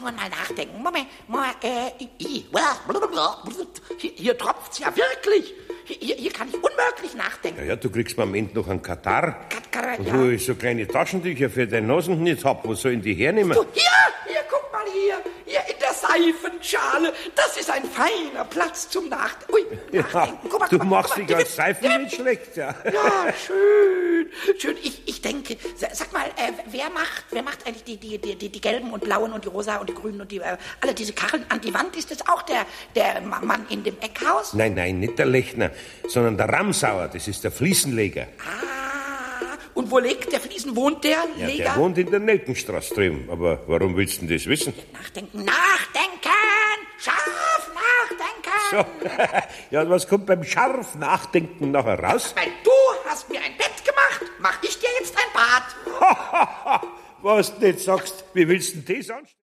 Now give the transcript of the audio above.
nur mal nachdenken. Moment, hier tropft's ja wirklich. Hier kann ich unmöglich nachdenken. Ja, du kriegst am Ende noch einen Katar. Und Ja. wo ich so kleine Taschentücher für deine Nasen nicht hab, wo soll ich die hernehmen? Du, hier, guck mal hier in der Seifenschale. Das ist ein feiner Platz zum Nachdenken. Ui, Ja, nachdenken. Guck mal, du guck mal, machst guck mal. dich als Seifen nicht schlecht, ja. Ja, schön. Ich denke, sag mal, wer macht eigentlich die gelben und blauen und die rosa und die grünen und die, alle diese Kacheln an die Wand? Ist das auch der Mann in dem Eckhaus? Nein, nicht der Lechner, sondern der Ramsauer, das ist der Fliesenleger. Und wo legt der Fliesen? Wohnt der Ja, Leger? der wohnt in der Nelkenstraße drüben. Aber warum willst du denn das wissen? Nachdenken! Scharf nachdenken! So, ja, was kommt beim scharf Nachdenken nachher raus? Weil du hast mir ein Bett gemacht, mach ich dir jetzt ein Bad. Was du nicht sagst, wie willst du denn das anstellen?